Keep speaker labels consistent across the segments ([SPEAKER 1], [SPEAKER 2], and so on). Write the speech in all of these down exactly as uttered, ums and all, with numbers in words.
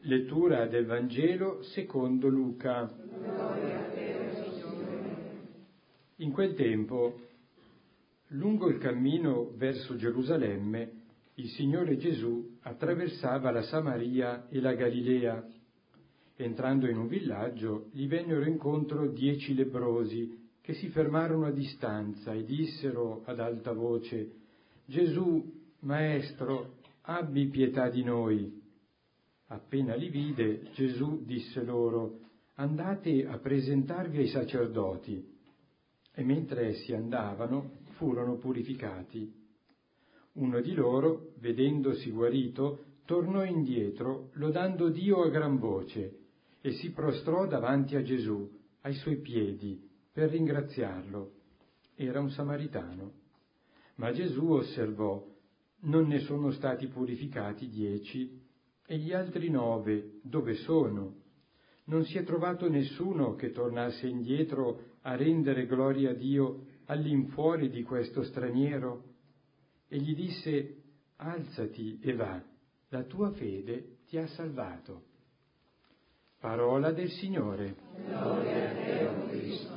[SPEAKER 1] Lettura del Vangelo secondo Luca. In quel tempo, lungo il cammino verso Gerusalemme, il Signore Gesù attraversava la Samaria e la Galilea. Entrando in un villaggio, gli vennero incontro dieci lebbrosi che si fermarono a distanza e dissero ad alta voce: Gesù, Maestro, abbi pietà di noi. Appena li vide, Gesù disse loro: andate a presentarvi ai sacerdoti. E mentre essi andavano, furono purificati. Uno di loro, vedendosi guarito, tornò indietro, lodando Dio a gran voce, e si prostrò davanti a Gesù, ai suoi piedi, per ringraziarlo. Era un samaritano. Ma Gesù osservò: non ne sono stati purificati dieci? E gli altri nove, dove sono? Non si è trovato nessuno che tornasse indietro a rendere gloria a Dio all'infuori di questo straniero? E gli disse: alzati e va, la tua fede ti ha salvato. Parola del Signore.
[SPEAKER 2] Gloria a te, o Cristo.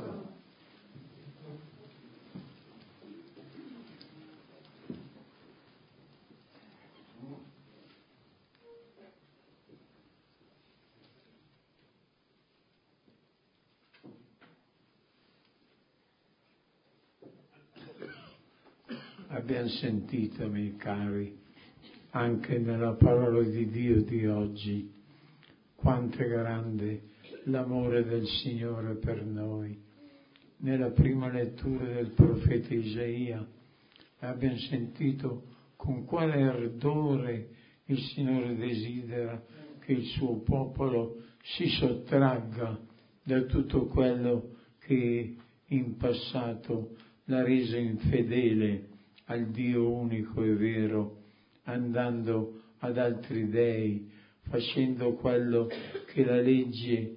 [SPEAKER 3] Abbiamo sentito, miei cari, anche nella parola di Dio di oggi, quanto è grande l'amore del Signore per noi. Nella prima lettura del profeta Isaia abbiamo sentito con quale ardore il Signore desidera che il suo popolo si sottragga da tutto quello che in passato l'ha reso infedele al Dio unico e vero, andando ad altri dei, facendo quello che la legge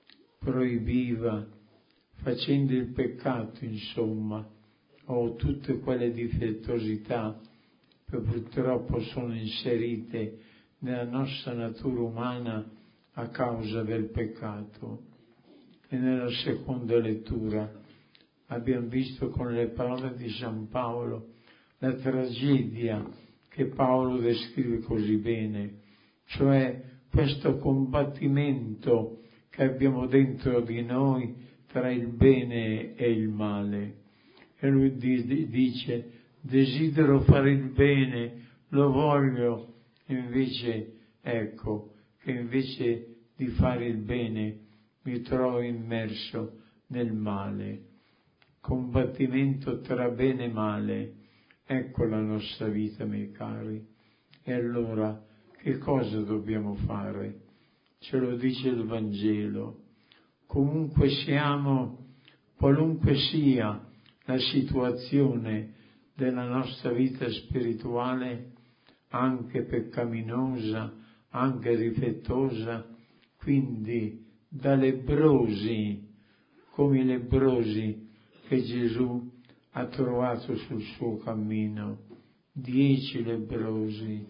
[SPEAKER 3] proibiva, facendo il peccato, insomma, o tutte quelle difettosità che purtroppo sono inserite nella nostra natura umana a causa del peccato. E nella seconda lettura abbiamo visto con le parole di San Paolo la tragedia che Paolo descrive così bene, cioè questo combattimento che abbiamo dentro di noi tra il bene e il male. E lui dice: desidero fare il bene, lo voglio, invece ecco che invece di fare il bene mi trovo immerso nel male. Combattimento tra bene e male. Ecco la nostra vita, miei cari. E allora che cosa dobbiamo fare? Ce lo dice il Vangelo. Comunque siamo, qualunque sia la situazione della nostra vita spirituale, anche peccaminosa, anche difettosa, quindi da lebbrosi, come i lebbrosi che Gesù ha trovato sul suo cammino, dieci lebbrosi,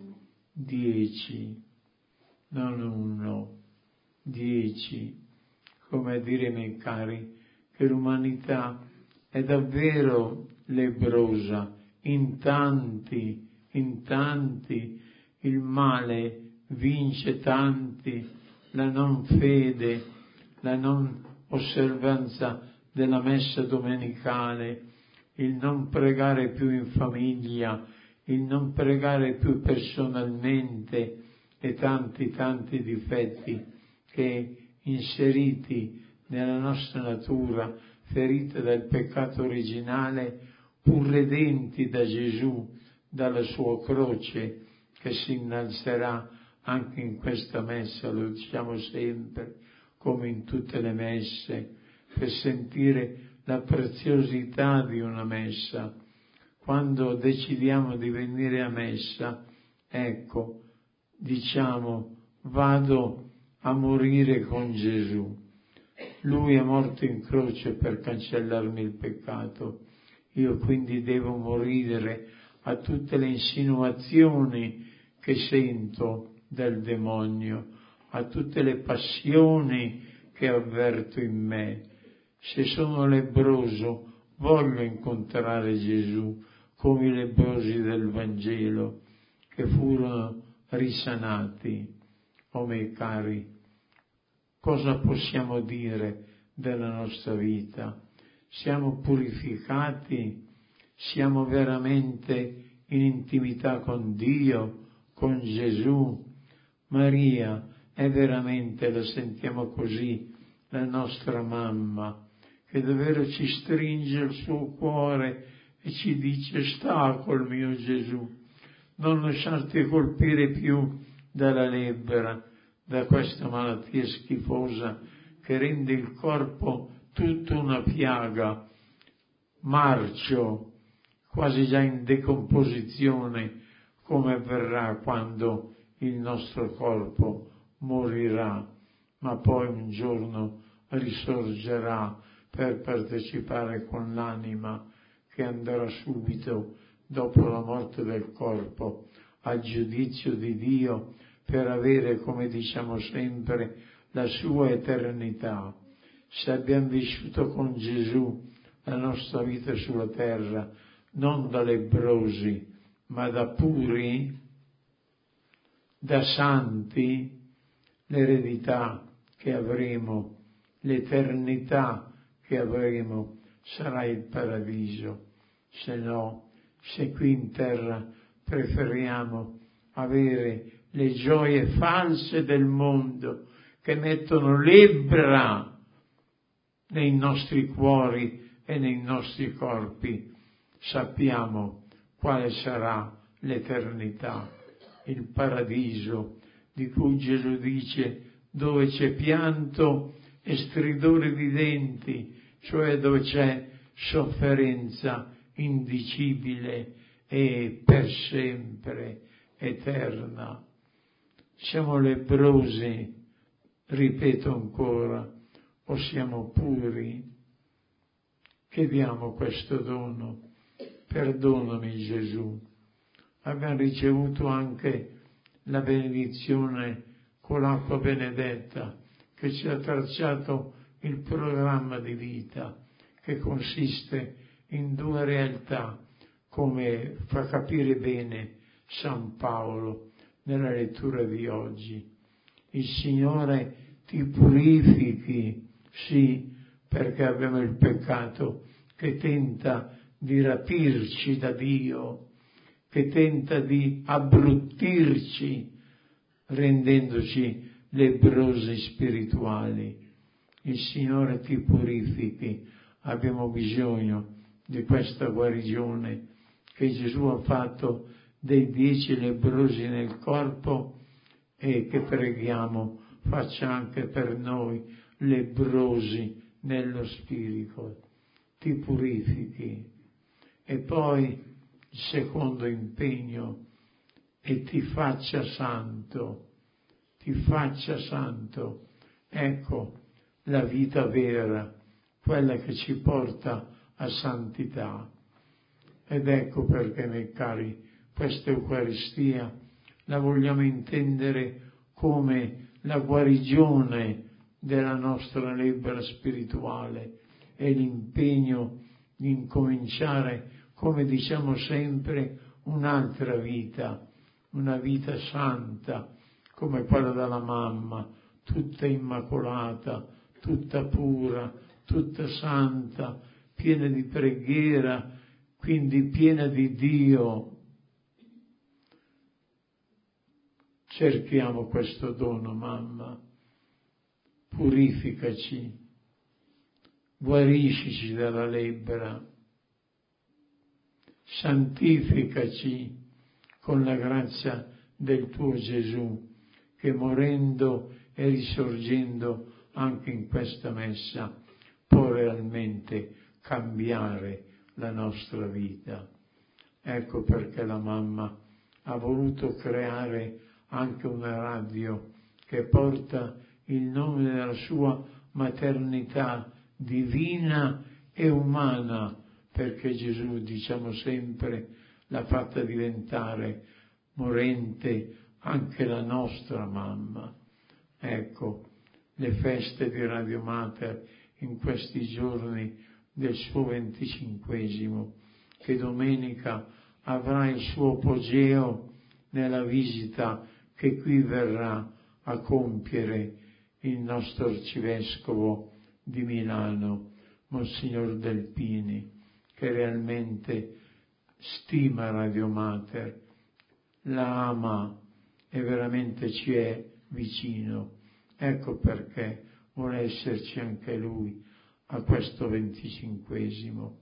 [SPEAKER 3] dieci, non uno, dieci, come a dire, miei cari, che l'umanità è davvero lebbrosa, in tanti, in tanti, il male vince tanti, la non fede, la non osservanza della messa domenicale, il non pregare più in famiglia, il non pregare più personalmente e tanti tanti difetti che inseriti nella nostra natura, ferita dal peccato originale, pur redenti da Gesù, dalla sua croce, che si innalzerà anche in questa messa, lo diciamo sempre, come in tutte le messe, per sentire la preziosità di una messa. Quando decidiamo di venire a messa, ecco, diciamo: vado a morire con Gesù. Lui è morto in croce per cancellarmi il peccato. Io quindi devo morire a tutte le insinuazioni che sento del demonio, a tutte le passioni che avverto in me. Se sono lebbroso, voglio incontrare Gesù come i lebbrosi del Vangelo che furono risanati. O miei cari, cosa possiamo dire della nostra vita? Siamo purificati? Siamo veramente in intimità con Dio, con Gesù? Maria è veramente, la sentiamo così, la nostra mamma, che davvero ci stringe il suo cuore e ci dice: sta col mio Gesù, non lasciarti colpire più dalla lebbra, da questa malattia schifosa che rende il corpo tutta una piaga, marcio, quasi già in decomposizione, come avverrà quando il nostro corpo morirà, ma poi un giorno risorgerà per partecipare con l'anima che andrà subito dopo la morte del corpo al giudizio di Dio, per avere, come diciamo sempre, la sua eternità. Se abbiamo vissuto con Gesù la nostra vita sulla terra, non da lebbrosi, ma da puri, da santi, l'eredità che avremo, l'eternità che avremo sarà il paradiso. Se no, se qui in terra preferiamo avere le gioie false del mondo che mettono lebbra nei nostri cuori e nei nostri corpi, sappiamo quale sarà l'eternità, il paradiso di cui Gesù dice: dove c'è pianto e stridore di denti, cioè dove c'è sofferenza indicibile e per sempre eterna. Siamo lebbrosi, ripeto ancora, o siamo puri? Chiediamo questo dono. Perdonami Gesù. Abbiamo ricevuto anche la benedizione con l'acqua benedetta che ci ha tracciato il programma di vita, che consiste in due realtà, come fa capire bene San Paolo nella lettura di oggi. Il Signore ti purifichi, sì, perché abbiamo il peccato che tenta di rapirci da Dio, che tenta di abbruttirci, rendendoci lebbrosi spirituali. Il Signore ti purifichi. Abbiamo bisogno di questa guarigione che Gesù ha fatto dei dieci lebbrosi nel corpo e che preghiamo faccia anche per noi lebbrosi nello spirito. Ti purifichi. E poi il secondo impegno: e ti faccia santo, ti faccia santo. Ecco la vita vera, quella che ci porta a santità. Ed ecco perché, miei cari, questa Eucaristia la vogliamo intendere come la guarigione della nostra lebbra spirituale e l'impegno di incominciare, come diciamo sempre, un'altra vita, una vita santa, come quella della mamma, tutta immacolata, tutta pura, tutta santa, piena di preghiera, quindi piena di Dio. Cerchiamo questo dono, mamma, purificaci, guariscici dalla lebbra, santificaci con la grazia del tuo Gesù, che morendo e risorgendo anche in questa messa può realmente cambiare la nostra vita. Ecco perché la mamma ha voluto creare anche una radio che porta il nome della sua maternità divina e umana, perché Gesù, diciamo sempre, l'ha fatta diventare morente anche la nostra mamma. ecco, le feste di Radio Mater in questi giorni del suo venticinquesimo, che domenica avrà il suo apogeo nella visita che qui verrà a compiere il nostro arcivescovo di Milano, Monsignor Delpini, che realmente stima Radio Mater, la ama e veramente ci è vicino. Ecco perché vuole esserci anche lui a questo venticinquesimo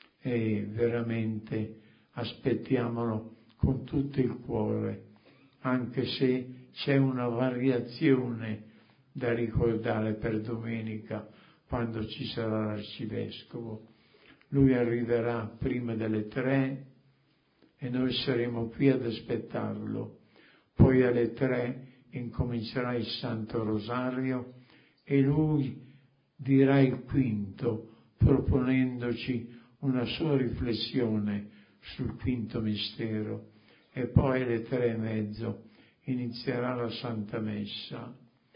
[SPEAKER 3] e veramente aspettiamolo con tutto il cuore, anche se c'è una variazione da ricordare per domenica quando ci sarà l'arcivescovo. Lui arriverà prima delle tre e noi saremo qui ad aspettarlo. Poi alle tre incomincerà il Santo Rosario e lui dirà il quinto, proponendoci una sua riflessione sul quinto mistero, e poi alle tre e mezzo inizierà la Santa Messa.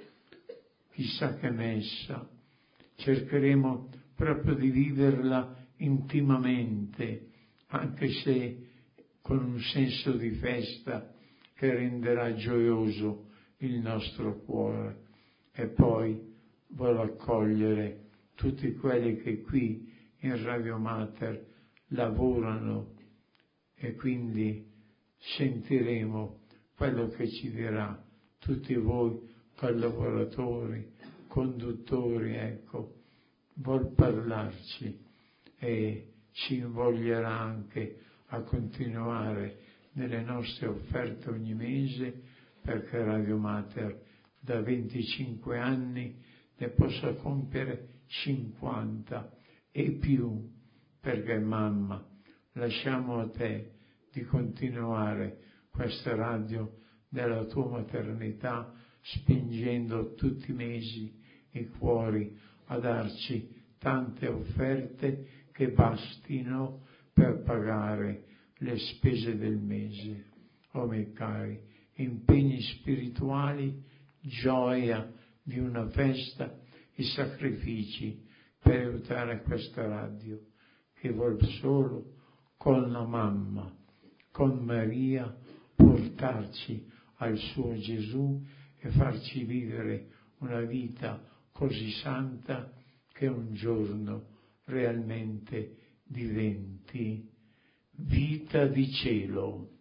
[SPEAKER 3] Chissà che messa, cercheremo proprio di viverla intimamente, anche se con un senso di festa che renderà gioioso il nostro cuore. E poi voglio accogliere tutti quelli che qui in Radio Mater lavorano e quindi sentiremo quello che ci dirà tutti voi collaboratori, conduttori, ecco, vuol parlarci e ci invoglierà anche a continuare nelle nostre offerte ogni mese, perché Radio Mater da venticinque anni ne possa compiere cinquanta e più, perché mamma, lasciamo a te di continuare questa radio della tua maternità, spingendo tutti i mesi i cuori a darci tante offerte che bastino per pagare le spese del mese. Oh miei cari, impegni spirituali, gioia di una festa e sacrifici per aiutare questa radio che vuol solo con la mamma, con Maria, portarci al suo Gesù e farci vivere una vita così santa che un giorno realmente diventi vita di cielo.